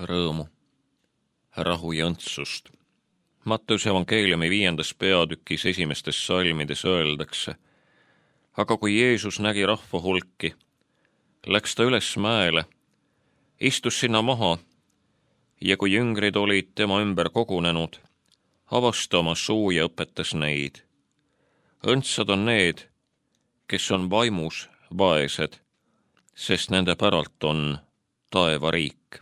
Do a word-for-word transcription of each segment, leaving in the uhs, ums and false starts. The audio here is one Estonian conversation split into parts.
rõõmu, rahu ja õndsust. Matteuse evangeeliumi viiendas peatükis esimestes salmides öeldakse: aga kui Jeesus nägi rahva hulki, läks ta üles mäele, istus sinna maha ja kui jüngrid olid tema ümber kogunenud, avas ta oma suu ja õpetas neid. Õndsad on need, kes on vaimus vaesed, sest nende päralt on taevariik.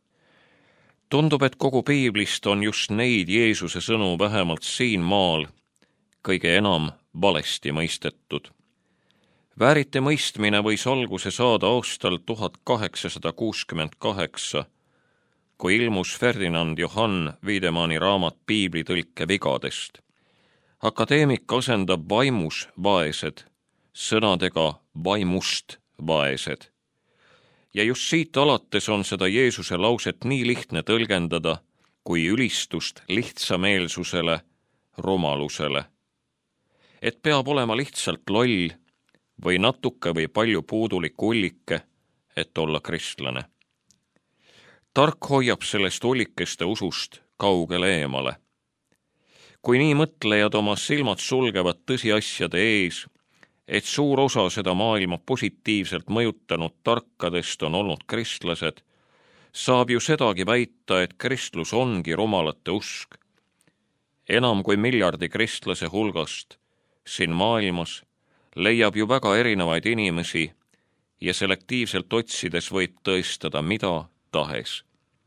Tundub, et kogu piiblist on just neid Jeesuse sõnu vähemalt siin maal kõige enam valesti mõistetud. Vääriti mõistmine võis alguse saada aastal tuhat kaheksasada kuuskümmend kaheksa, kui ilmus Ferdinand Johann Wiedemanni raamat piiblitõlke vigadest. Akadeemik asendab vaimus vaesed sõnadega vaimust vaesed. Ja just siit alates on seda Jeesuse lauset nii lihtne tõlgendada kui ülistust lihtsameelsusele, rumalusele. Et peab olema lihtsalt loll või natuke või palju puudulik ullike, et olla kristlane. Tark hoiab sellest ullikeste usust kaugele eemale. Kui nii mõtlejad oma silmad sulgevad tõsiasjade ees, et suur osa seda maailma positiivselt mõjutanud tarkadest on olnud kristlased, saab ju sedagi väita, et kristlus ongi rumalate usk. Enam kui miljardi kristlase hulgast siin maailmas leiab ju väga erinevaid inimesi ja selektiivselt otsides võib tõestada mida tahes.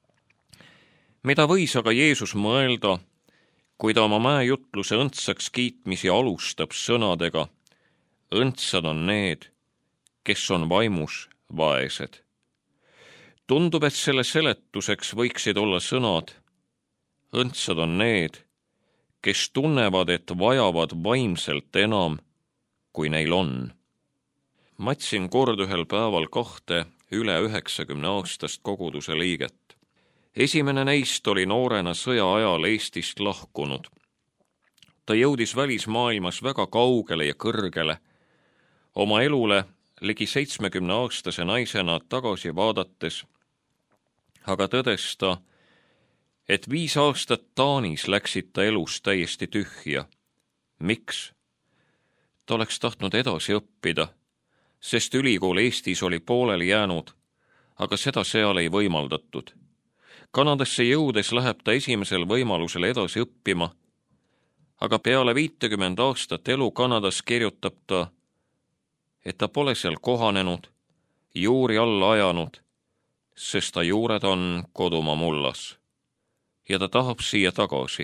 Mida võis aga Jeesus mõelda, kui ta oma mäejutluse õndsaks kiitmisi alustab sõnadega: õndsad on need, kes on vaimus vaesed. Tundub, et selle seletuseks võiksid olla sõnad: õndsad on need, kes tunnevad, et vajavad vaimselt enam, kui neil on. Matsin kord ühel päeval kahte üle üheksakümne aastast koguduse liiget. Esimene neist oli noorena sõja ajal Eestist lahkunud. Ta jõudis välismaailmas väga kaugele ja kõrgele. Oma elule ligi seitsmekümne aastase naisena tagasi vaadates, aga tõdes ta, et viis aastat Taanis läksid ta elus täiesti tühja. Miks? Ta oleks tahtnud edasi õppida, sest ülikool Eestis oli pooleli jäänud, aga seda seal ei võimaldatud. Kanadasse jõudes läheb ta esimesel võimalusel edasi õppima, aga peale viitekümmend aastat elu Kanadas kirjutab ta, et ta pole seal kohanenud, juuri alla ajanud, sest ta juured on kodumaa mullas ja ta tahab siia tagasi.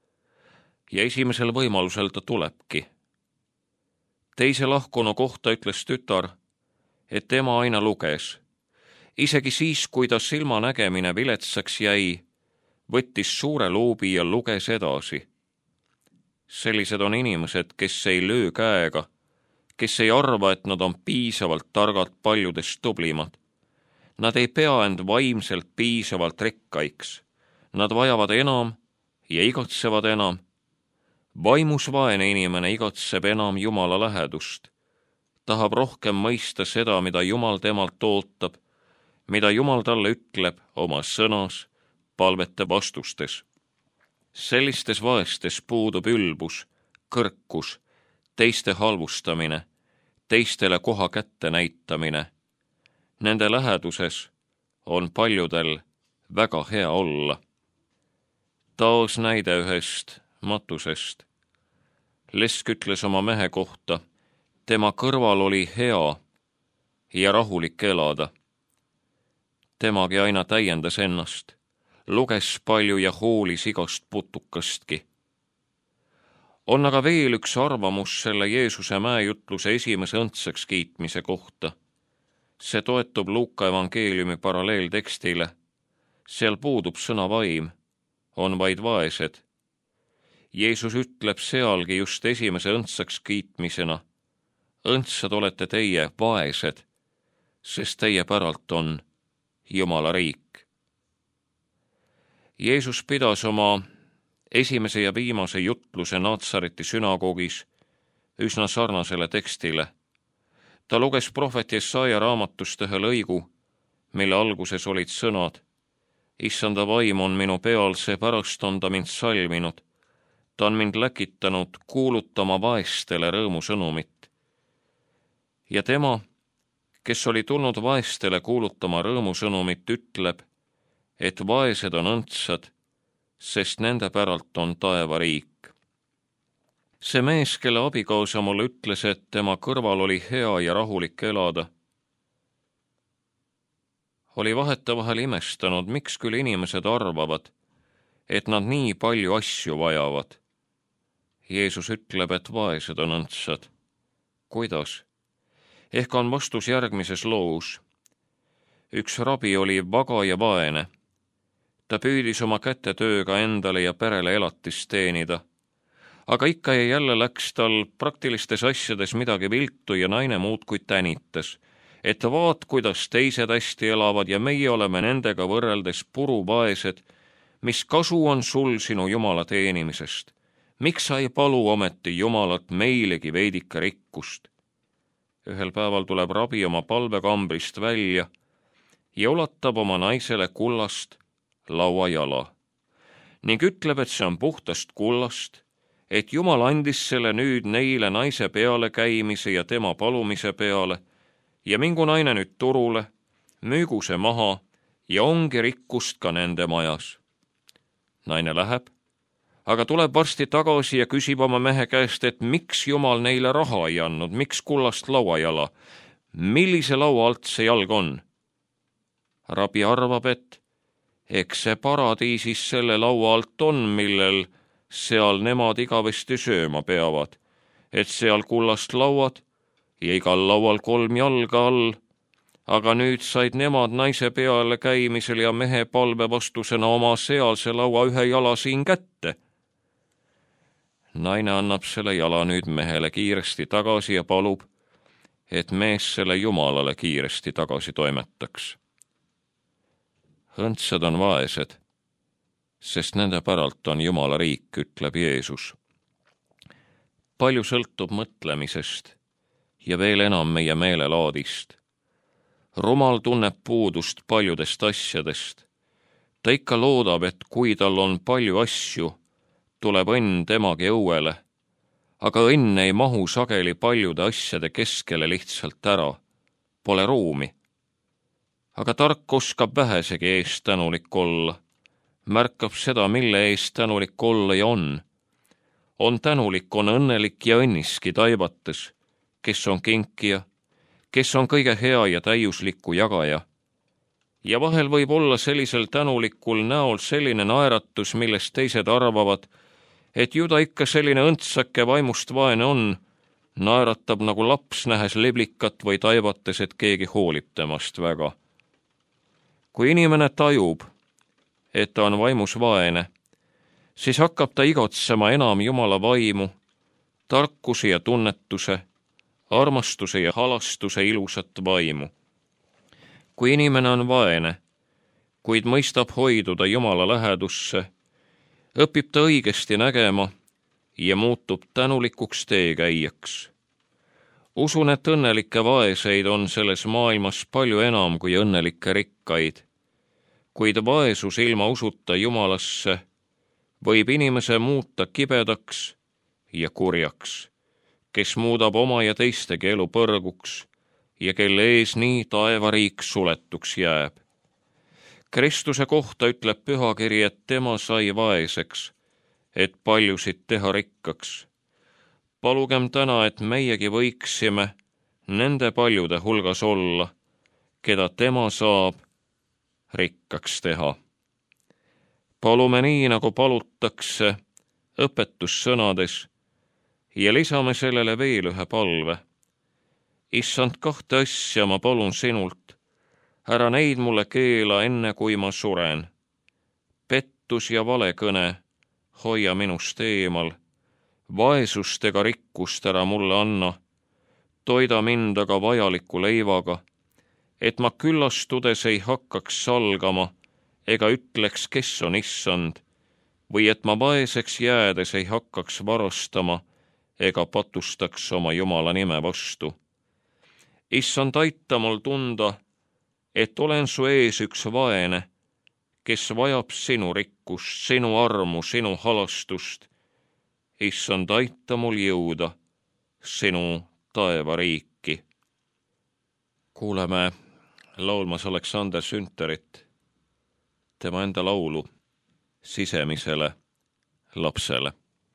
Ja esimesel võimalusel ta tulebki. Teise lahkunu kohta ütles tütar, et tema aina luges. Isegi siis, kui ta silmanägemine viletsaks jäi, võttis suure luubi ja luges edasi. Sellised on inimesed, kes ei löö käega, kes ei arva, et nad on piisavalt targalt paljudest tublimad. Nad ei pea end vaimselt piisavalt rikkaiks. Nad vajavad enam ja igatsevad enam. Vaimus vaene inimene igatseb enam Jumala lähedust. Tahab rohkem mõista seda, mida Jumal temalt ootab, mida Jumal talle ütleb oma sõnas, palvete vastustes. Sellistes vaestes puudub ülbus, kõrkus, teiste halvustamine, teistele koha kätte näitamine. Nende läheduses on paljudel väga hea olla. Taas näide ühest matusest. Lesk ütles oma mehe kohta, tema kõrval oli hea ja rahulik elada. Temagi aina täiendas ennast, luges palju ja hoolis igast putukastki. On aga veel üks arvamus selle Jeesuse mäejutluse esimese õndsaks kiitmise kohta. See toetub Luuka evangeeliumi paralleeltekstile. Seal puudub sõna vaim, on vaid vaesed. Jeesus ütleb sealgi just esimese õndsaks kiitmisena: õndsad olete teie vaesed, sest teie päralt on Jumala riik. Jeesus pidas oma esimese ja viimase jutluse Naatsareti sünagoogis üsna sarnasele tekstile. Ta luges prohvet Jesaja raamatust ühe lõigu, mille alguses olid sõnad: Issanda vaim on minu peal, seepärast on ta mind salminud. Ta on mind läkitanud kuulutama vaestele rõõmusõnumit. Ja tema, kes oli tulnud vaestele kuulutama rõõmusõnumit, ütleb, et vaesed on õndsad, sest nende päralt on taevariik. See mees, kelle abikaasa mulle ütles, et tema kõrval oli hea ja rahulik elada, oli vahetevahel imestanud, miks küll inimesed arvavad, et nad nii palju asju vajavad. Jeesus ütleb, et vaesed on õndsad. Kuidas? Ehk on vastus järgmises loos. Üks rabi oli vaga ja vaene. Ta püüdis oma kätetööga endale ja perele elatist teenida. Aga ikka ja jälle läks tal praktilistes asjades midagi viltu ja naine muudkui tänitas, et vaat, kuidas teised hästi elavad ja meie oleme nendega võrreldes puruvaesed, mis kasu on sul sinu Jumala teenimisest. Miks sa ei palu ometi Jumalat meilegi veidike rikkust? Ühel päeval tuleb rabi oma palvekambrist välja ja ulatab oma naisele kullast lauajala ning ütleb, et see on puhtast kullast, et Jumal andis selle nüüd neile naise peale käimise ja tema palumise peale ja mingu naine nüüd turule, müügu see maha ja ongi rikkust ka nende majas. Naine läheb, aga tuleb varsti tagasi ja küsib oma mehe käest, et miks Jumal neile raha ei andnud, miks kullast lauajala, millise laua alt see jalg on? Rabi arvab, et eks see paradiisis selle laua alt on, millel seal nemad igavesti sööma peavad, et seal kullast lauad ja igal laual kolm jalga all, aga nüüd said nemad naise peale käimisel ja mehe palve vastusena oma sealse laua ühe jala siin kätte. Naine annab selle jala nüüd mehele kiiresti tagasi ja palub, et mees selle Jumalale kiiresti tagasi toimetaks. Õndsad on vaesed, sest nende päralt on Jumala riik, ütleb Jeesus. Palju sõltub mõtlemisest ja veel enam meie meelelaadist. Rumal tunneb puudust paljudest asjadest. Ta ikka loodab, et kui tal on palju asju, tuleb õnn temagi õuele, aga õnn ei mahu sageli paljude asjade keskele lihtsalt ära, pole ruumi. Aga tark oskab vähesegi eest tänulik olla, märkab seda, mille eest tänulik olla ja on. On tänulik, on õnnelik ja õnniski taivates, kes on kinkija, kes on kõige hea ja täiusliku jagaja. Ja vahel võib olla sellisel tänulikul näol selline naeratus, millest teised arvavad, et ju ta ikka selline õndsake vaimust vaene on, naeratab nagu laps nähes leblikat või taivates, et keegi hoolib temast väga. Kui inimene tajub, et ta on vaimus vaene, siis hakkab ta igotsema enam Jumala vaimu, tarkuse ja tunnetuse, armastuse ja halastuse ilusat vaimu. Kui inimene on vaene, kuid mõistab hoiduda Jumala lähedusse, õpib ta õigesti nägema ja muutub tänulikuks teekäijaks. Usun, et õnnelikke vaeseid on selles maailmas palju enam kui õnnelikke rikkaid, kuid vaesus ilma usuta Jumalasse võib inimese muuta kibedaks ja kurjaks, kes muudab oma ja teistegi elu põrguks ja kelle ees nii taevariik suletuks jääb. Kristuse kohta ütleb pühakiri, et tema sai vaeseks, et paljusid teha rikkaks. Palugem täna, et meiegi võiksime nende paljude hulgas olla, keda tema saab rikkaks teha. Palume nii, nagu palutakse õpetussõnades ja lisame sellele veel ühe palve. Issand, kahte asja ma palun sinult, ära neid mulle keela enne, kui ma suren. Pettus ja valekõne hoia minust eemal, vaesust ega rikkust ära mulle anna, toida mind aga vajaliku leivaga, et ma küllastudes ei hakkaks salgama ega ütleks, kes on issand, või et ma vaeseks jäädes ei hakkaks varastama ega patustaks oma Jumala nime vastu. Issand, aita mul tunda, et olen su ees üks vaene, kes vajab sinu rikkust, sinu armu, sinu halastust. Issand, aita mul jõuda sinu taevariiki. Kuuleme laulmas Aleksander Sünterit, tema enda laulu sisemisele lapsele.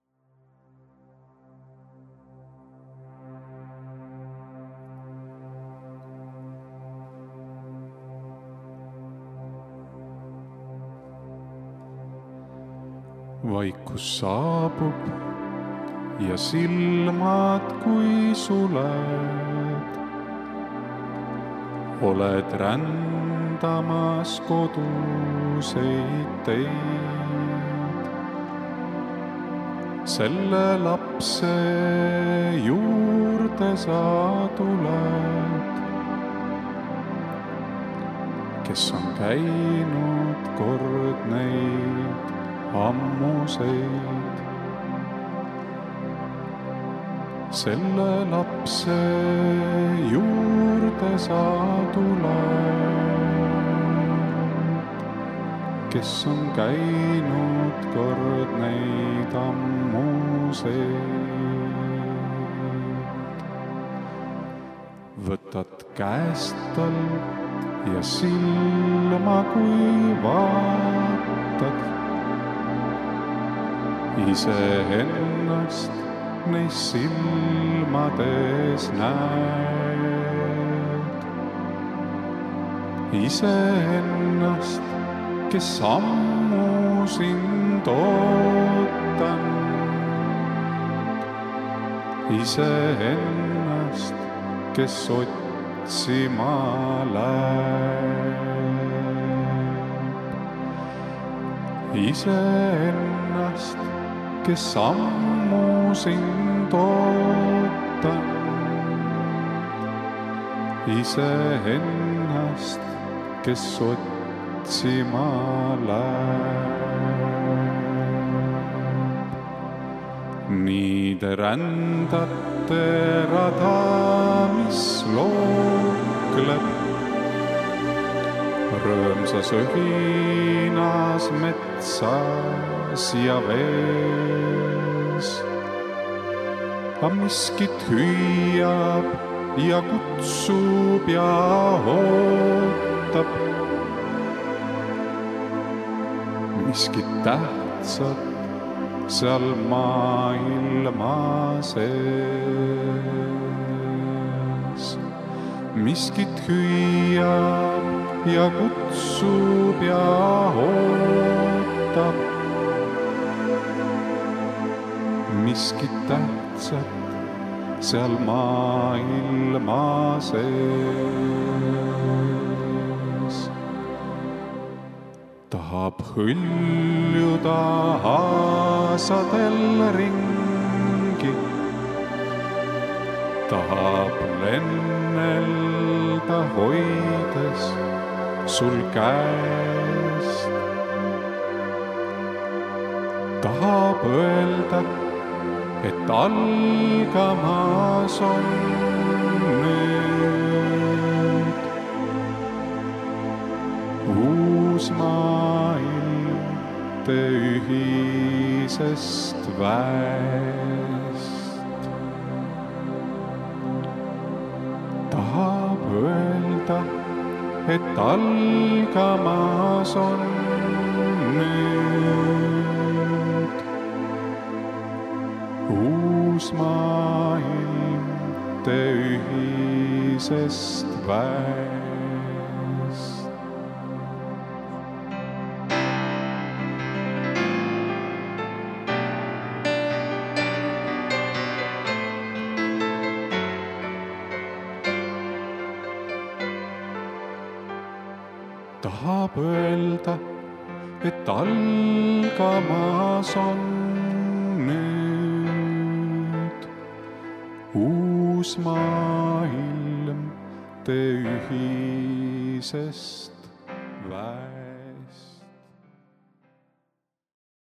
Vaikus saabub ja silmad kui suled. Oled rändamas koduseid teid. Selle lapse juurde sa tuled, kes on käinud kord neid ammuseid. Selle lapse juurde sa tuled, kes on käinud kord neid ammuseid. Võtad käest tal ja silma kui vaatad, iseennast neis silmades näed. Iseennast, kes ammu sind ootan. Iseennast, kes otsima läheb. Iseennast, kes ammu sind ootan. Iseennast, kes otsima läheb. Nii te rändate rada, mis lookleb rõõmsas õhinas metsas ja vees. A miskit hüüab ja kutsub ja ootab. Miskit tähtsat seal maailma sees. Miskit hüüab ja kutsub ja ootab. Miskit tähtsat seal maailma sees. Tahab hõljuda aasadel ringi, tahab lennelda hoides sul käest. Tahab öelda, et algamas on nüüd uus maailm te ühisest väest. Tahab öelda, et algamas on nüüd uus maailm te ühisest väest. Tahab öelda, et algamas on nüüd uus maailm te ühisest väest.